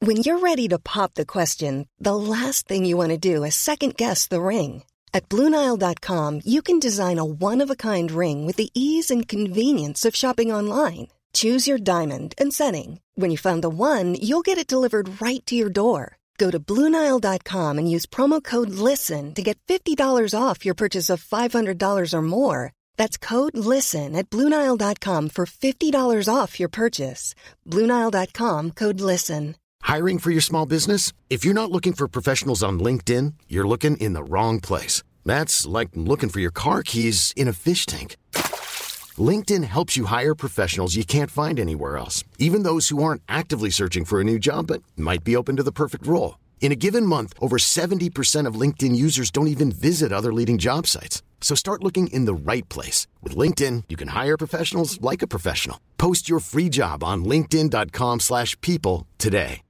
When you're ready to pop the question, the last thing you want to do is second-guess the ring. At BlueNile.com, you can design a one-of-a-kind ring with the ease and convenience of shopping online. Choose your diamond and setting. When you find the one, you'll get it delivered right to your door. Go to BlueNile.com and use promo code LISTEN to get $50 off your purchase of $500 or more. That's code LISTEN at BlueNile.com for $50 off your purchase. BlueNile.com, code LISTEN. Hiring for your small business? If you're not looking for professionals on LinkedIn, you're looking in the wrong place. That's like looking for your car keys in a fish tank. LinkedIn helps you hire professionals you can't find anywhere else, even those who aren't actively searching for a new job but might be open to the perfect role. In a given month, over 70% of LinkedIn users don't even visit other leading job sites. So start looking in the right place. With LinkedIn, you can hire professionals like a professional. Post your free job on linkedin.com/people today.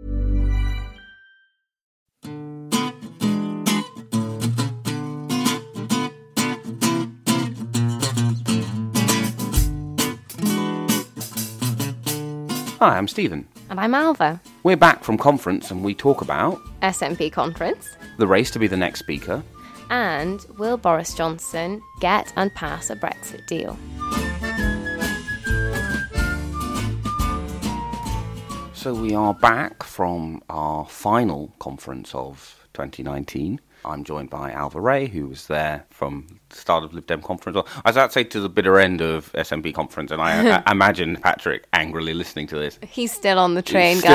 Hi, I'm Stephen. And I'm Alva. We're back from conference and we talk about SNP conference. the race to be the next speaker. And will Boris Johnson get and pass a Brexit deal? So we are back from our final conference of 2019. I'm joined by Alva Ray, who was there from the start of Lib Dem conference. I was about to say to the bitter end of SNP conference, and I imagine Patrick angrily listening to this. He's still on the train, Still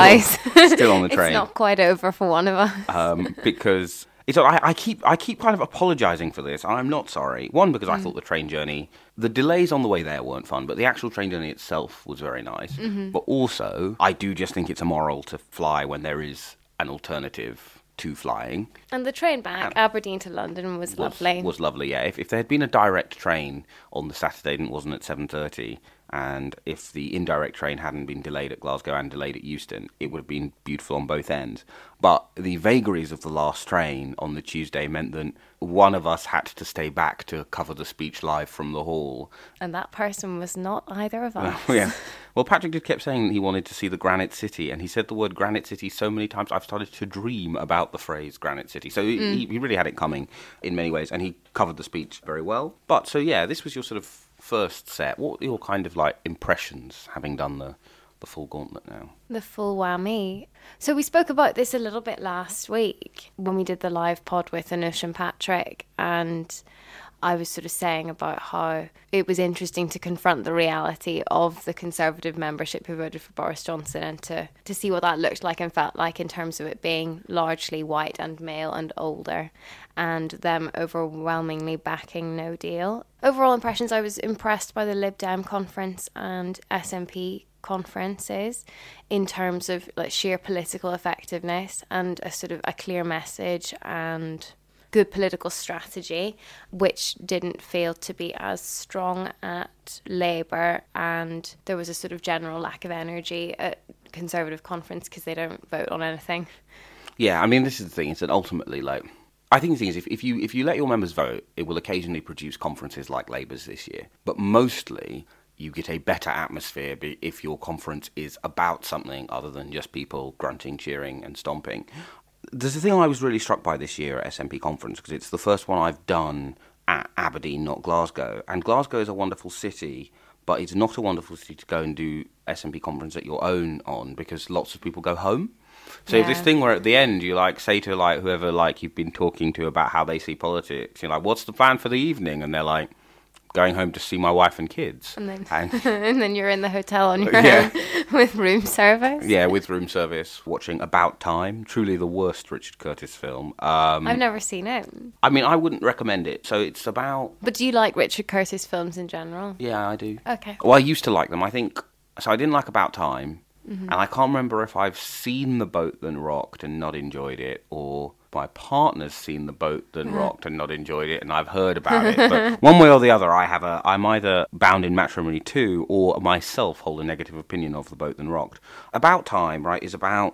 on the train. It's not quite over for one of us. Because I keep kind of apologising for this. I'm not sorry. One, because I thought the train journey, the delays on the way there weren't fun, but the actual train journey itself was very nice. Mm-hmm. But also, I do just think it's immoral to fly when there is an alternative to flying. And the train back, Aberdeen to London, was lovely. Was lovely, yeah. If there had been a direct train on the Saturday and it wasn't at 7:30, and if the indirect train hadn't been delayed at Glasgow and delayed at Euston, it would have been beautiful on both ends. But the vagaries of the last train on the Tuesday meant that one of us had to stay back to cover the speech live from the hall. And that person was not either of us. Yeah. Well, Patrick just kept saying he wanted to see the Granite City, and he said the word Granite City so many times I've started to dream about the phrase Granite City. So he really had it coming in many ways, and he covered the speech very well. But so yeah, this was your sort of first set. What were your kind of like impressions having done the full gauntlet now? The full whammy. So we spoke about this a little bit last week when we did the live pod with Anush and Patrick, and I was sort of saying about how it was interesting to confront the reality of the Conservative membership who voted for Boris Johnson and to see what that looked like and felt like in terms of it being largely white and male and older, and them overwhelmingly backing no deal. Overall impressions, I was impressed by the Lib Dem conference and SNP conferences in terms of like sheer political effectiveness and a sort of a clear message and good political strategy, which didn't feel to be as strong at Labour, and there was a sort of general lack of energy at Conservative conference because they don't vote on anything. Yeah, I mean, this is the thing, is that ultimately, like, I think the thing is, if you let your members vote, it will occasionally produce conferences like Labour's this year, but mostly you get a better atmosphere if your conference is about something other than just people grunting, cheering and stomping. There's a thing I was really struck by this year at SNP conference, because it's the first one I've done at Aberdeen, not Glasgow. And Glasgow is a wonderful city, but it's not a wonderful city to go and do SNP conference at your own on, because lots of people go home. So this thing where at the end you like say to like whoever like you've been talking to about how they see politics, you're like, what's the plan for the evening? And they're like, going home to see my wife and kids. And then, and then you're in the hotel on your own with room service. Yeah, with room service, watching About Time, truly the worst Richard Curtis film. I've never seen it. I mean, I wouldn't recommend it. So it's about... But do you like Richard Curtis films in general? Yeah, I do. Okay. Well, I used to like them. I think... So I didn't like About Time. Mm-hmm. And I can't remember if I've seen The Boat That Rocked and not enjoyed it, or my partner's seen The Boat That Rocked and not enjoyed it, and I've heard about it. But one way or the other, I'm either bound in matrimony to, or myself hold a negative opinion of The Boat That Rocked. About Time, right, is about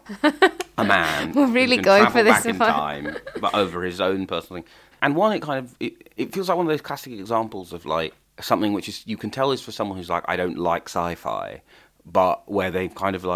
a man. We're really going for this back in time, but over his own personal thing. And one, it feels like one of those classic examples of like something which is, you can tell is for someone who's like, I don't like sci-fi, but where they've kind of like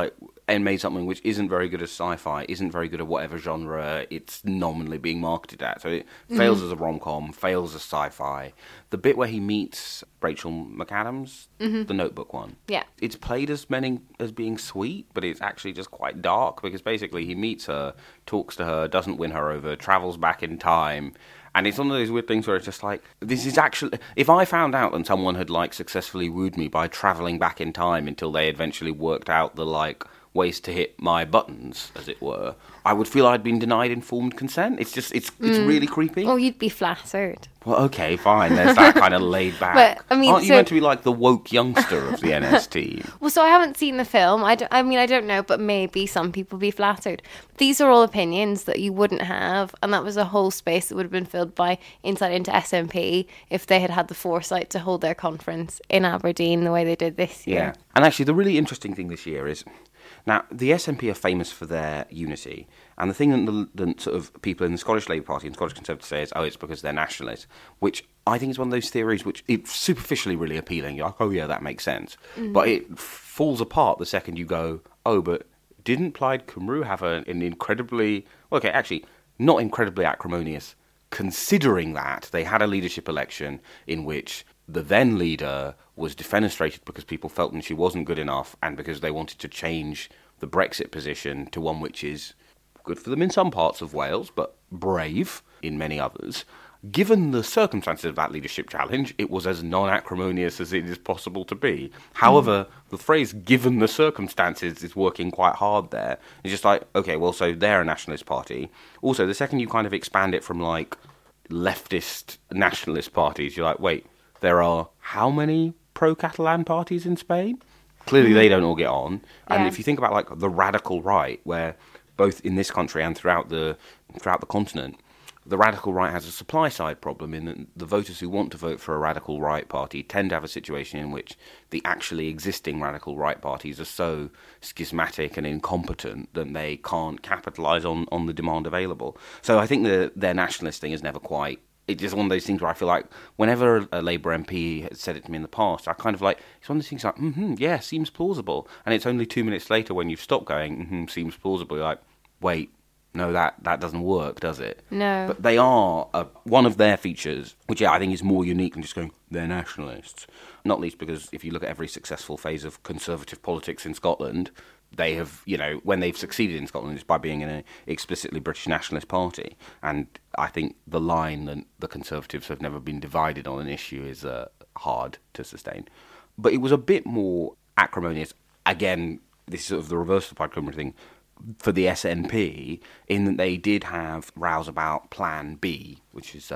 and made something which isn't very good as sci-fi, isn't very good at whatever genre it's nominally being marketed at. So it fails as a rom-com, fails as sci-fi. The bit where he meets Rachel McAdams, the Notebook one, Yeah. it's played as being sweet, but it's actually just quite dark, because basically he meets her, talks to her, doesn't win her over, travels back in time. And it's one of those weird things where it's just like, this is actually... If I found out that someone had, like, successfully wooed me by travelling back in time until they eventually worked out the, like, ways to hit my buttons, as it were, I would feel I'd been denied informed consent. It's just, it's really creepy. Well, you'd be flattered. Well, okay, fine. There's that kind of laid back. But, I mean, aren't you so- meant to be like the woke youngster of the NS team? Well, so I haven't seen the film. I don't know, but maybe some people be flattered. These are all opinions that you wouldn't have, and that was a whole space that would have been filled by Insight into SNP if they had had the foresight to hold their conference in Aberdeen the way they did this year. Yeah. And actually, the really interesting thing this year is... Now, the SNP are famous for their unity, and the thing that the sort of people in the Scottish Labour Party and Scottish Conservatives say is, it's because they're nationalists, which I think is one of those theories which it's superficially really appealing. You're like, oh yeah, that makes sense. But it falls apart the second you go, but didn't Plaid Cymru have an incredibly... Well, okay, actually, not incredibly acrimonious, considering that they had a leadership election in which the then leader was defenestrated because people felt that she wasn't good enough, and because they wanted to change the Brexit position to one which is good for them in some parts of Wales, but brave in many others. Given the circumstances of that leadership challenge, it was as non-acrimonious as it is possible to be. However, the phrase "given the circumstances" is working quite hard there. It's just like, okay, well, so they're a nationalist party. Also, the second you kind of expand it from, like, leftist nationalist parties, you're like, wait, there are how many pro-Catalan parties in Spain? Clearly they don't all get on. And if you think about, like, the radical right, where both in this country and throughout the continent, the radical right has a supply-side problem in that the voters who want to vote for a radical right party tend to have a situation in which the actually existing radical right parties are so schismatic and incompetent that they can't capitalise on the demand available. So I think their nationalist thing is never quite... It's just one of those things where I feel like whenever a Labour MP has said it to me in the past, I kind of like... It's one of those things like, yeah, seems plausible. And it's only 2 minutes later when you've stopped going, seems plausible, you're like, wait... No, that doesn't work, does it? No. But they are one of their features, which I think is more unique than just going, they're nationalists. Not least because if you look at every successful phase of Conservative politics in Scotland, they have, when they've succeeded in Scotland, it's by being an explicitly British nationalist party. And I think the line that the Conservatives have never been divided on an issue is hard to sustain. But it was a bit more acrimonious. Again, this is sort of the reverse of the Plaid Cymru thing, for the SNP, in that they did have rows about Plan B, which is...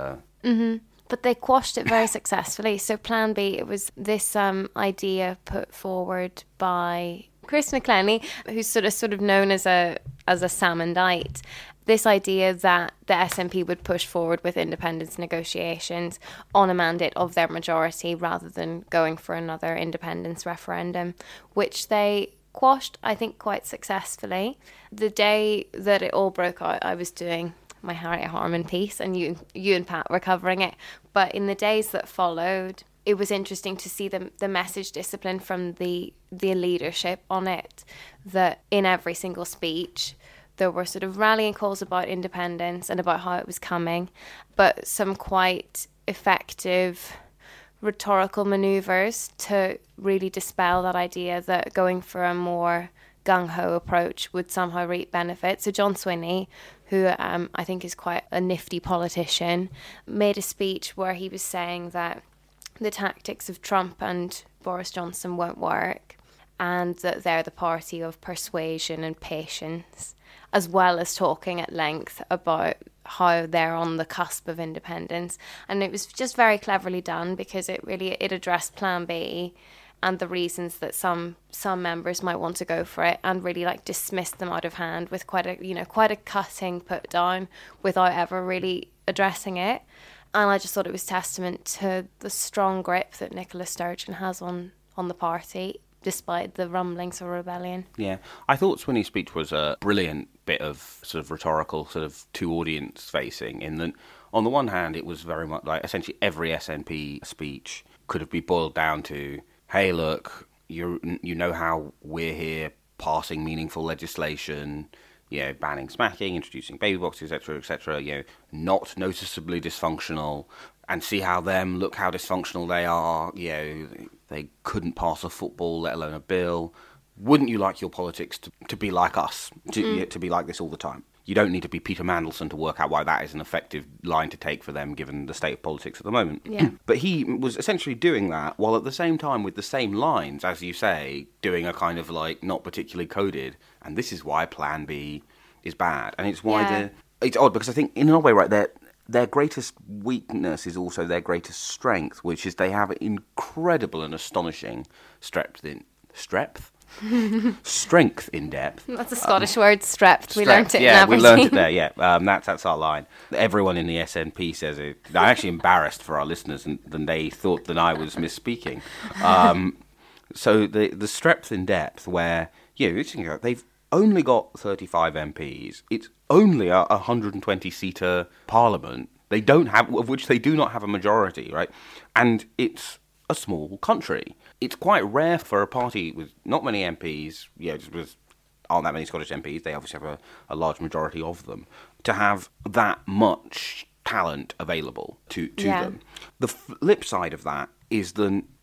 But they quashed it very successfully. So Plan B, it was this idea put forward by Chris McClenny, who's sort of known as a Salmondite. This idea that the SNP would push forward with independence negotiations on a mandate of their majority rather than going for another independence referendum, which they quashed, I think, quite successfully. The day that it all broke out, I was doing my Harriet Harman piece, and you and Pat were covering it. But in the days that followed, it was interesting to see the message discipline from the leadership on it, that in every single speech there were sort of rallying calls about independence and about how it was coming, but some quite effective rhetorical manoeuvres to really dispel that idea that going for a more gung-ho approach would somehow reap benefits. So John Swinney, who I think is quite a nifty politician, made a speech where he was saying that the tactics of Trump and Boris Johnson won't work, and that they're the party of persuasion and patience, as well as talking at length about how they're on the cusp of independence. And it was just very cleverly done, because it addressed Plan B and the reasons that some members might want to go for it, and really like dismissed them out of hand with quite a cutting put down without ever really addressing it. And I just thought it was testament to the strong grip that Nicola Sturgeon has on the party, despite the rumblings of rebellion. Yeah, I thought Swinney's speech was a brilliant bit of sort of rhetorical, sort of to audience facing, in that on the one hand it was very much like essentially every SNP speech could have been boiled down to, hey look, you know how we're here passing meaningful legislation, banning smacking, introducing baby boxes, etc., not noticeably dysfunctional, and see look how dysfunctional they are. They couldn't pass a football, let alone a bill. Wouldn't you like your politics to be like us, to be like this all the time? You don't need to be Peter Mandelson to work out why that is an effective line to take for them, given the state of politics at the moment. Yeah. But he was essentially doing that, while at the same time, with the same lines, as you say, doing a kind of not particularly coded, and this is why Plan B is bad. And it's why it's odd, because I think, in a way, right, their greatest weakness is also their greatest strength, which is they have incredible and astonishing strength in depth. That's a Scottish word, strept. We learnt it in Aberdeen. We learnt it there, that's our line. Everyone in the SNP says it. I'm actually embarrassed for our listeners, and they thought that I was misspeaking. So the strepth in depth, where, they've only got 35 MPs. It's only a 120-seater parliament. Of which they do not have a majority, right? And it's a small country. It's quite rare for a party with not many MPs, aren't that many Scottish MPs, they obviously have a large majority of them, to have that much talent available to them. The flip side of that is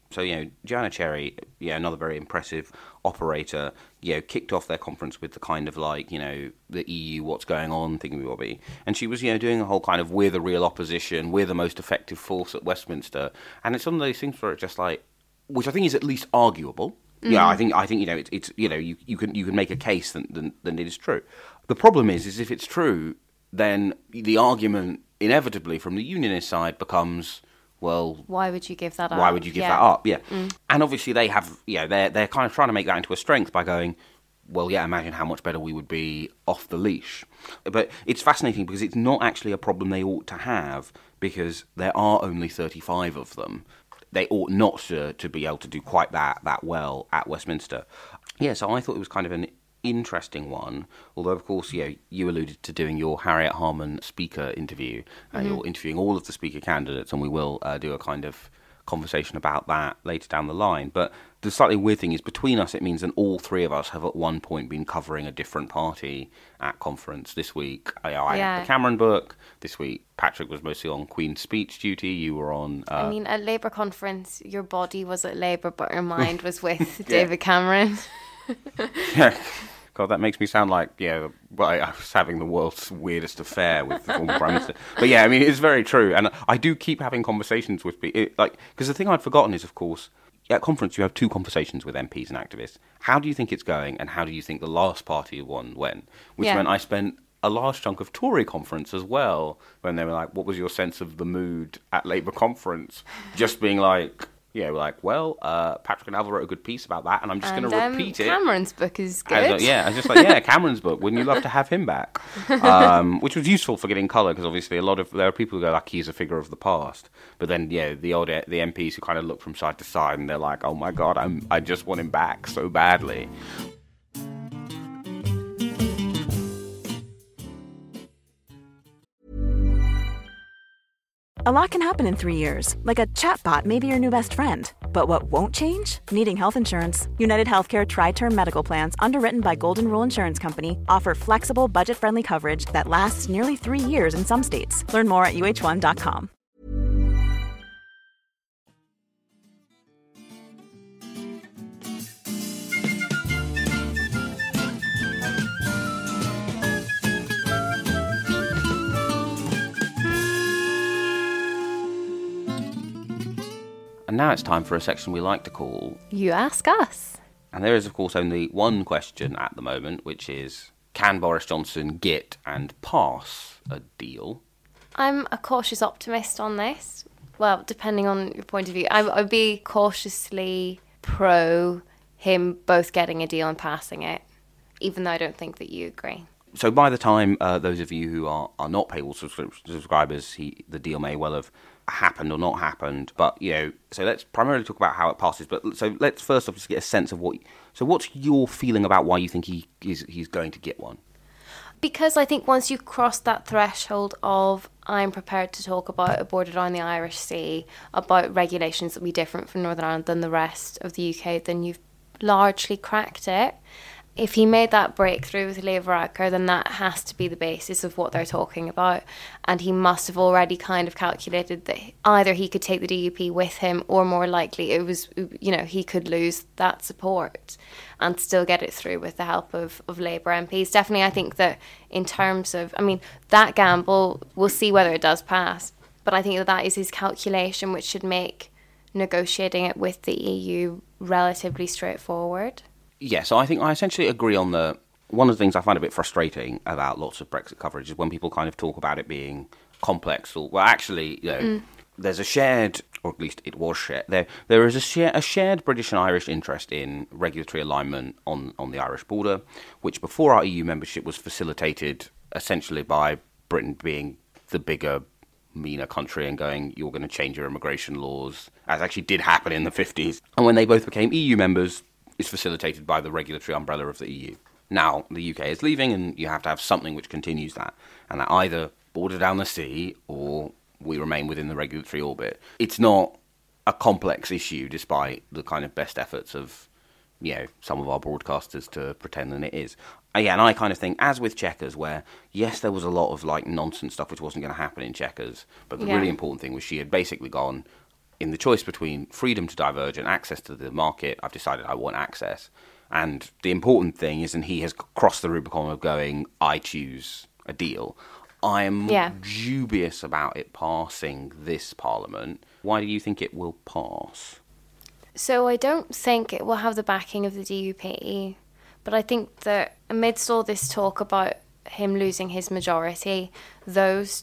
Joanna Cherry, another very impressive operator, kicked off their conference with the kind of the EU, what's going on, thingamabobby. And she was, doing a whole kind of, we're the real opposition, we're the most effective force at Westminster. And it's one of those things where it's just which I think is at least arguable. Mm. Yeah, I think it's you can make a case that it is true. The problem is if it's true, then the argument inevitably from the unionist side becomes, well, why would you give that up? Why would you give that up? Yeah. Mm. And obviously they have, they're kind of trying to make that into a strength by going, well, imagine how much better we would be off the leash. But it's fascinating because it's not actually a problem they ought to have, because there are only 35 of them. They ought not to be able to do quite that well at Westminster. Yeah, so I thought it was kind of an interesting one, although of course you alluded to doing your Harriet Harman speaker interview, and you're interviewing all of the speaker candidates, and we will do a kind of conversation about that later down the line. But the slightly weird thing is, between us it means that all three of us have at one point been covering a different party at conference. This week I had the Cameron book, this week Patrick was mostly on Queen's speech duty, you were on at Labour conference your body was at Labour but your mind was with David Cameron. Yeah. God, that makes me sound like, I was having the world's weirdest affair with the former Prime Minister. But it's very true. And I do keep having conversations with people, because the thing I'd forgotten is, of course, at conference you have two conversations with MPs and activists. How do you think it's going, and how do you think the last party one went? Which meant I spent a large chunk of Tory conference as well, when they were like, what was your sense of the mood at Labour conference? Just being like... Patrick and Alva wrote a good piece about that, and I'm just going to repeat it. Cameron's book is good. I was just Cameron's book. Wouldn't you love to have him back? Which was useful for getting colour, because obviously there are people who go, he's a figure of the past. But then, the MPs who kind of look from side to side, and they're like, oh my God, I just want him back so badly. A lot can happen in 3 years, like a chatbot may be your new best friend. But what won't change? Needing health insurance. United Healthcare Tri-Term Medical Plans, underwritten by Golden Rule Insurance Company, offer flexible, budget-friendly coverage that lasts nearly 3 years in some states. Learn more at uh1.com. And now it's time for a section we like to call... You Ask Us. And there is, of course, only one question at the moment, which is, can Boris Johnson get and pass a deal? I'm a cautious optimist on this. Well, depending on your point of view. I'd be cautiously pro him both getting a deal and passing it, even though I don't think that you agree. So by the time those of you who are not paywall subscribers, the deal may well have happened or not happened, but so let's primarily talk about how it passes. But so let's first off just get a sense of what's your feeling about why you think he's going to get one? Because I think once you cross that threshold of I'm prepared to talk about a border down the Irish Sea, about regulations that will be different for Northern Ireland than the rest of the UK, then you've largely cracked it. if he made that breakthrough with Leo Varadkar, then that has to be the basis of what they're talking about. And he must have already kind of calculated that either he could take the DUP with him, or more likely it was, he could lose that support and still get it through with the help of Labour MPs. Definitely, I think that in terms of, that gamble, we'll see whether it does pass. But I think that is his calculation, which should make negotiating it with the EU relatively straightforward. Yeah, so I think I essentially agree on one of the things I find a bit frustrating about lots of Brexit coverage is when people kind of talk about it being complex, or, well, actually, there's a shared, or at least it was shared, there is a shared British and Irish interest in regulatory alignment on the Irish border, which before our EU membership was facilitated essentially by Britain being the bigger, meaner country and going, you're going to change your immigration laws, as actually did happen in the 50s. And when they both became EU members, is facilitated by the regulatory umbrella of the EU. Now, the UK is leaving, and you have to have something which continues that. And that either border down the sea, or we remain within the regulatory orbit. It's not a complex issue, despite the kind of best efforts of, some of our broadcasters to pretend that it is. And I kind of think, as with Chequers, where, yes, there was a lot of, nonsense stuff which wasn't going to happen in Chequers, but the really important thing was she had basically gone, in the choice between freedom to diverge and access to the market, I've decided I want access. And the important thing is, and he has crossed the Rubicon of going, I choose a deal. I'm dubious about it passing this Parliament. Why do you think it will pass? So I don't think it will have the backing of the DUP, but I think that amidst all this talk about him losing his majority, those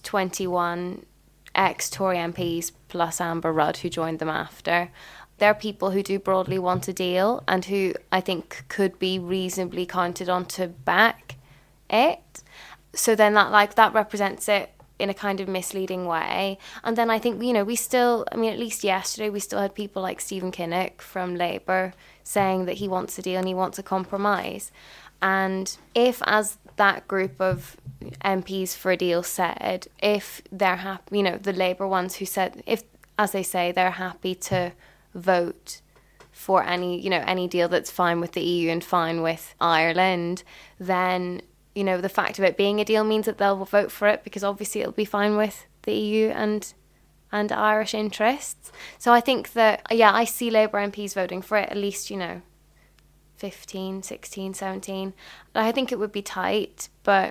21 ex-Tory MPs plus Amber Rudd, who joined them after, they're people who do broadly want a deal and who I think could be reasonably counted on to back it. So then that represents it in a kind of misleading way. And then I think, we still, at least yesterday, we still had people like Stephen Kinnock from Labour saying that he wants a deal and he wants a compromise. And if, as that group of MPs for a deal said, if they're happy, the Labour ones who said, if, as they say, they're happy to vote for any deal that's fine with the EU and fine with Ireland, then, the fact of it being a deal means that they'll vote for it, because obviously it'll be fine with the EU and Irish interests. So I think that, I see Labour MPs voting for it, at least, 15, 16, 17. I think it would be tight, but,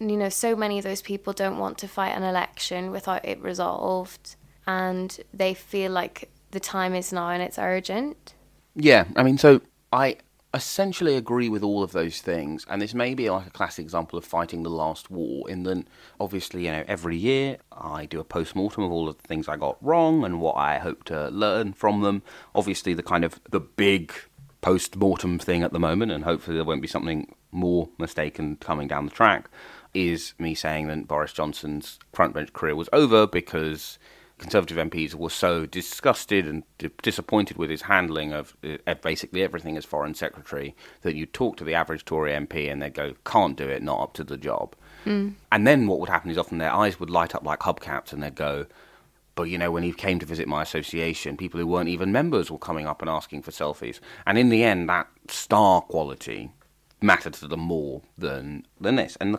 so many of those people don't want to fight an election without it resolved, and they feel like the time is now and it's urgent. Yeah, so I essentially agree with all of those things, and this may be like a classic example of fighting the last war, in that obviously, every year I do a post-mortem of all of the things I got wrong and what I hope to learn from them. Obviously, the big post-mortem thing at the moment, and hopefully there won't be something more mistaken coming down the track, is me saying that Boris Johnson's frontbench career was over because Conservative MPs were so disgusted and disappointed with his handling of basically everything as Foreign Secretary that you talk to the average Tory MP and they'd go, can't do it, not up to the job. And then what would happen is often their eyes would light up like hubcaps and they'd go, but when he came to visit my association, people who weren't even members were coming up and asking for selfies. And in the end, that star quality mattered to them more than this. And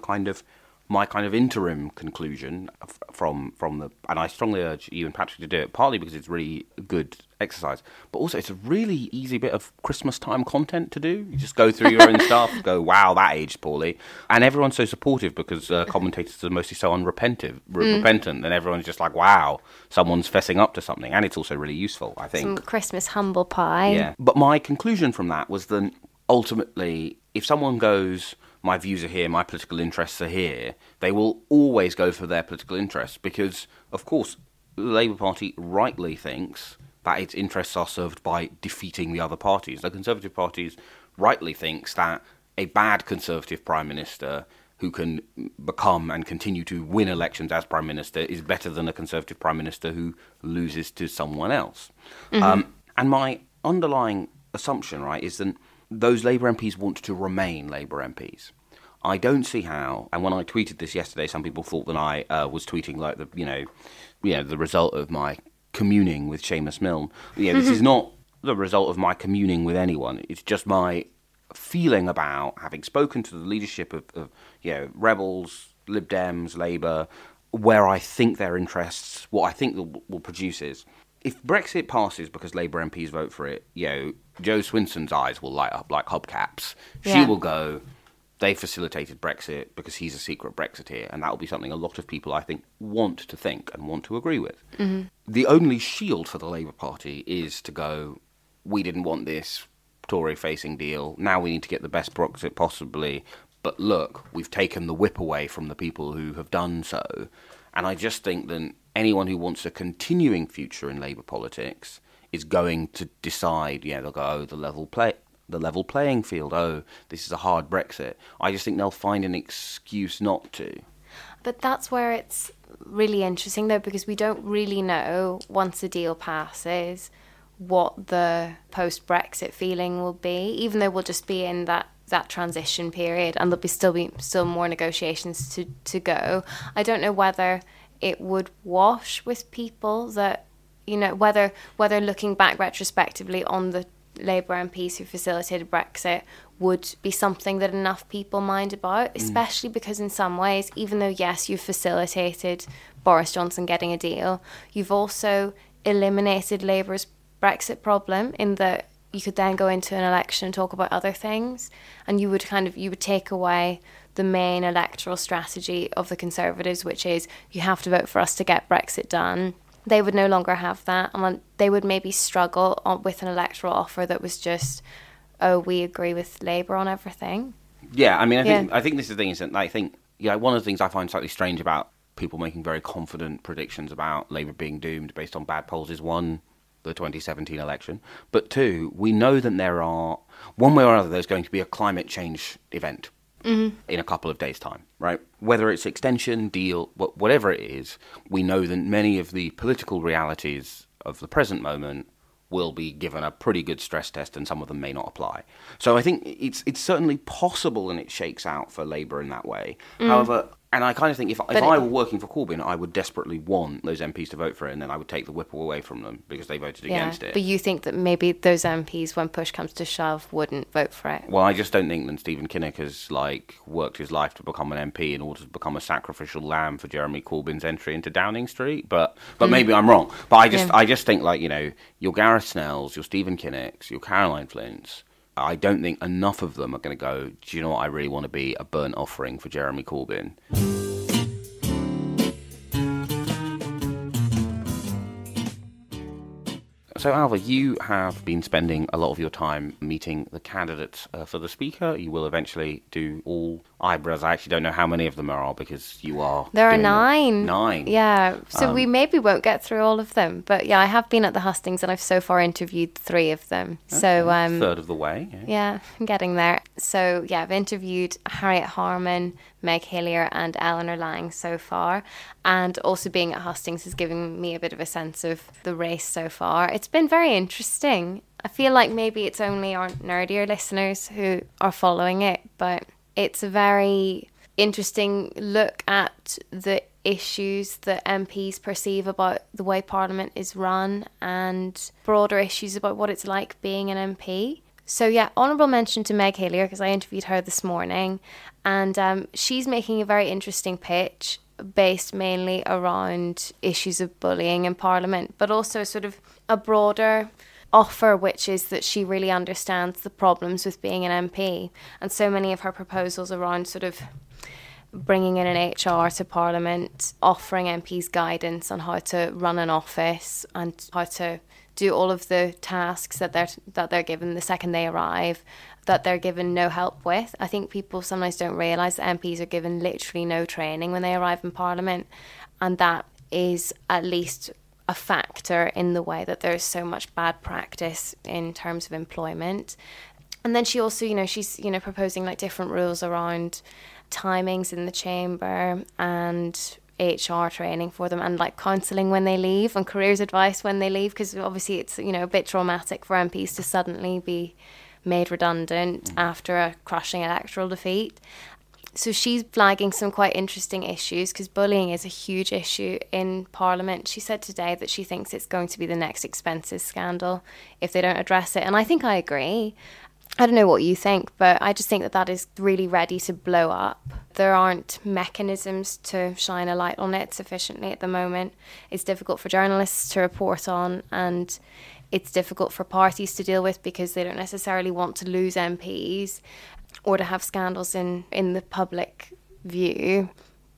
my kind of interim conclusion from the, and I strongly urge you and Patrick to do it, partly because it's really good exercise, but also it's a really easy bit of Christmas time content to do. You just go through your own stuff, go, wow, that aged poorly. And everyone's so supportive because commentators are mostly so repentant, and everyone's just like, wow, someone's fessing up to something. And it's also really useful, I think. Some Christmas humble pie. Yeah. But my conclusion from that was that ultimately, if someone goes, my views are here, my political interests are here, they will always go for their political interests because, of course, the Labour Party rightly thinks that its interests are served by defeating the other parties. The Conservative Party rightly thinks that a bad Conservative Prime Minister who can become and continue to win elections as Prime Minister is better than a Conservative Prime Minister who loses to someone else. And my underlying assumption, right, is that those Labour MPs want to remain Labour MPs. I don't see how, and when I tweeted this yesterday, some people thought that I was tweeting like the result of my communing with Seamus Milne. This is not the result of my communing with anyone. It's just my feeling about, having spoken to the leadership of Rebels, Lib Dems, Labour, where I think their interests, what I think will produce is, if Brexit passes because Labour MPs vote for it, Jo Swinson's eyes will light up like hubcaps. She will go, they facilitated Brexit because he's a secret Brexiteer, and that will be something a lot of people, I think, want to think and want to agree with. Mm-hmm. The only shield for the Labour Party is to go, we didn't want this Tory-facing deal, now we need to get the best Brexit possibly, but look, we've taken the whip away from the people who have done so. And I just think that anyone who wants a continuing future in Labour politics is going to decide, they'll go, the level playing field, this is a hard Brexit. I just think they'll find an excuse not to. But that's where it's really interesting, though, because we don't really know, once the deal passes, what the post-Brexit feeling will be, even though we'll just be in that transition period and there'll be still more negotiations to go. I don't know whether it would wash with people that, whether looking back retrospectively on the Labour MPs who facilitated Brexit would be something that enough people mind about, especially because in some ways, even though, yes, you've facilitated Boris Johnson getting a deal, you've also eliminated Labour's Brexit problem in that you could then go into an election and talk about other things, and you would take away the main electoral strategy of the Conservatives, which is you have to vote for us to get Brexit done. They would no longer have that, and they would maybe struggle with an electoral offer that was just, we agree with Labour on everything. Yeah, I mean, I think this is the thing, is that I think, one of the things I find slightly strange about people making very confident predictions about Labour being doomed based on bad polls is, one, the 2017 election, but two, we know that there are, one way or another, there's going to be a climate change event in a couple of days' time, right? Whether it's extension, deal, whatever it is, we know that many of the political realities of the present moment will be given a pretty good stress test, and some of them may not apply. So I think it's certainly possible, and it shakes out for Labour in that way. However, and I kind of think if I were working for Corbyn, I would desperately want those MPs to vote for it, and then I would take the whip away from them because they voted against it. But you think that maybe those MPs, when push comes to shove, wouldn't vote for it? Well, I just don't think that Stephen Kinnock has worked his life to become an MP in order to become a sacrificial lamb for Jeremy Corbyn's entry into Downing Street. But maybe I'm wrong. But I just think your Gareth Snells, your Stephen Kinnocks, your Caroline Flints, I don't think enough of them are going to go, do you know what, I really want to be a burnt offering for Jeremy Corbyn. So, Ailbhe, you have been spending a lot of your time meeting the candidates for the Speaker. You will eventually do all eyebrows. I actually don't know how many of them are because you are... There are 9. 9. Yeah, so we maybe won't get through all of them. But yeah, I have been at the hustings and I've so far interviewed 3 of them. Okay. So third of the way. Yeah, I'm getting there. So yeah, I've interviewed Harriet Harman, Meg Hillier and Eleanor Lang so far, and also being at hustings has given me a bit of a sense of the race so far. It's been very interesting. I feel like maybe it's only our nerdier listeners who are following it, but it's a very interesting look at the issues that MPs perceive about the way Parliament is run and broader issues about what it's like being an MP. So yeah, honourable mention to Meg Hillier because I interviewed her this morning, and she's making a very interesting pitch based mainly around issues of bullying in Parliament, but also sort of a broader offer, which is that she really understands the problems with being an MP, and so many of her proposals around sort of bringing in an HR to Parliament, offering MPs guidance on how to run an office and how to do all of the tasks that they're given the second they arrive, that they're given no help with. I think people sometimes don't realise that MPs are given literally no training when they arrive in Parliament, and that is at least a factor in the way that there's so much bad practice in terms of employment. And then she also, she's, proposing like different rules around timings in the chamber and HR training for them, and like counselling when they leave and careers advice when they leave, because obviously it's a bit traumatic for MPs to suddenly be made redundant after a crushing electoral defeat. So she's flagging some quite interesting issues because bullying is a huge issue in Parliament. She said today that she thinks it's going to be the next expenses scandal if they don't address it, and I think I agree. I don't know what you think, but I just think that that is really ready to blow up. There aren't mechanisms to shine a light on it sufficiently at the moment. It's difficult for journalists to report on, and it's difficult for parties to deal with because they don't necessarily want to lose MPs or to have scandals in the public view.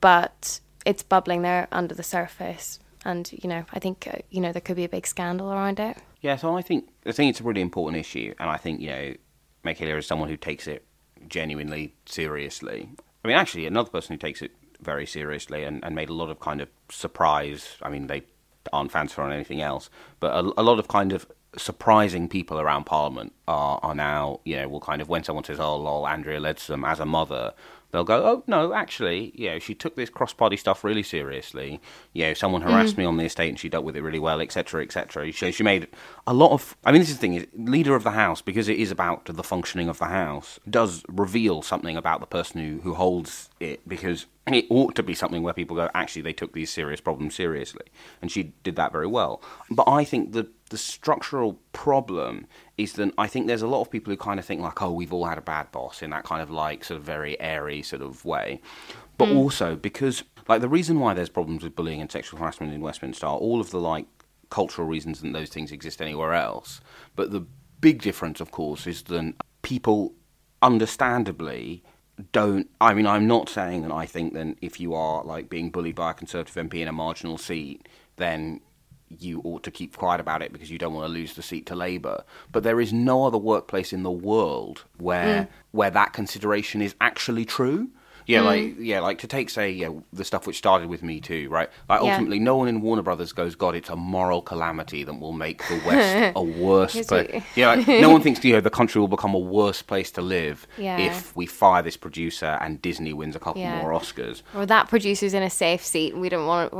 But it's bubbling there under the surface. And, I think, there could be a big scandal around it. Yeah, so I think it's a really important issue. And I think, Meg Hillier is someone who takes it genuinely seriously. I mean, actually, another person who takes it very seriously and made a lot of kind of surprise, I mean, they aren't fans for anything else, but a lot of kind of surprising people around Parliament are now, will kind of, when someone says, oh, lol, Andrea Leadsom as a mother, they'll go, oh, no, actually, she took this cross-party stuff really seriously. Someone harassed me on the estate and she dealt with it really well, etc., etc. She made a lot of... I mean, this is the thing, is Leader of the House, because it is about the functioning of the House, does reveal something about the person who holds it, because it ought to be something where people go, actually, they took these serious problems seriously. And she did that very well. But I think the structural problem is that I think there's a lot of people who kind of think like, oh, we've all had a bad boss, in that kind of like sort of very airy sort of way. But also because like the reason why there's problems with bullying and sexual harassment in Westminster are all of the like cultural reasons that those things exist anywhere else. But the big difference, of course, is that people understandably don't... I mean, I'm not saying that I think that if you are like being bullied by a Conservative MP in a marginal seat, then you ought to keep quiet about it because you don't want to lose the seat to Labour. But there is no other workplace in the world where that consideration is actually true. Like to take, say, the stuff which started with Me Too, right? Like, ultimately, no one in Warner Brothers goes, God, it's a moral calamity that will make the West a worse place. No one thinks, the country will become a worse place to live if we fire this producer and Disney wins a couple more Oscars. Or that producer's in a safe seat and we don't want to,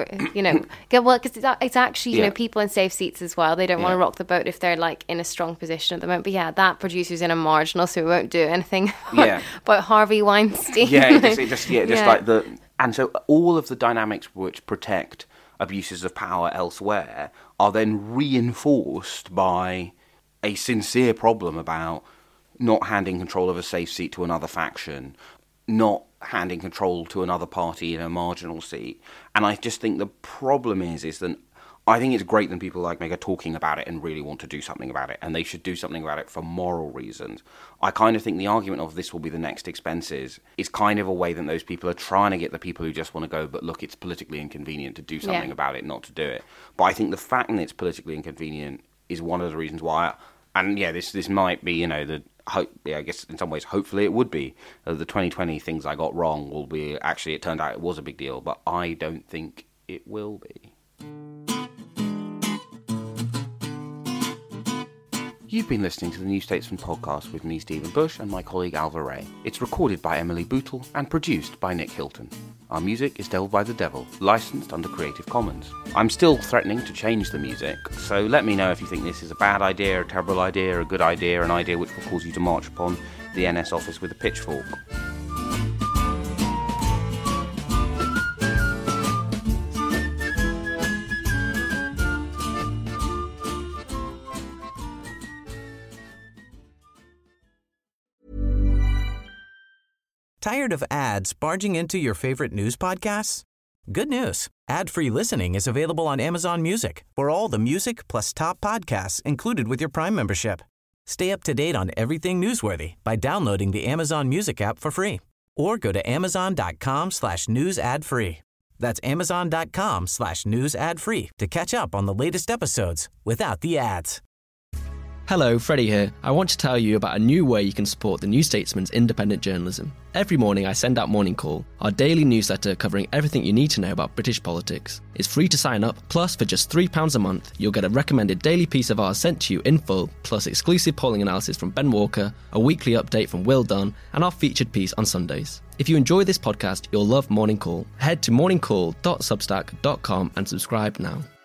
well, because it's actually, people in safe seats as well. They don't want to rock the boat if they're, like, in a strong position at the moment. But, that producer's in a marginal, so we won't do anything about Harvey Weinstein. And so all of the dynamics which protect abuses of power elsewhere are then reinforced by a sincere problem about not handing control of a safe seat to another faction, not handing control to another party in a marginal seat. And I just think the problem is that I think it's great that people like Meg are talking about it and really want to do something about it, and they should do something about it for moral reasons. I kind of think the argument of this will be the next expenses is kind of a way that those people are trying to get the people who just want to go, but look, it's politically inconvenient to do something about it, not to do it. But I think the fact that it's politically inconvenient is one of the reasons why, this might be, I guess in some ways, hopefully it would be. The 2020 things I got wrong will be, actually, it turned out it was a big deal, but I don't think it will be. You've been listening to the New Statesman podcast with me, Stephen Bush, and my colleague Alva Ray. It's recorded by Emily Bootle and produced by Nick Hilton. Our music is Devil by the Devil, licensed under Creative Commons. I'm still threatening to change the music, so let me know if you think this is a bad idea, a terrible idea, a good idea, an idea which will cause you to march upon the NS office with a pitchfork. Tired of ads barging into your favorite news podcasts? Good news. Ad-free listening is available on Amazon Music for all the music plus top podcasts included with your Prime membership. Stay up to date on everything newsworthy by downloading the Amazon Music app for free or go to amazon.com/news ad free. That's amazon.com/news ad free to catch up on the latest episodes without the ads. Hello, Freddie here. I want to tell you about a new way you can support the New Statesman's independent journalism. Every morning I send out Morning Call, our daily newsletter covering everything you need to know about British politics. It's free to sign up, plus for just £3 a month, you'll get a recommended daily piece of ours sent to you in full, plus exclusive polling analysis from Ben Walker, a weekly update from Will Dunn, and our featured piece on Sundays. If you enjoy this podcast, you'll love Morning Call. Head to morningcall.substack.com and subscribe now.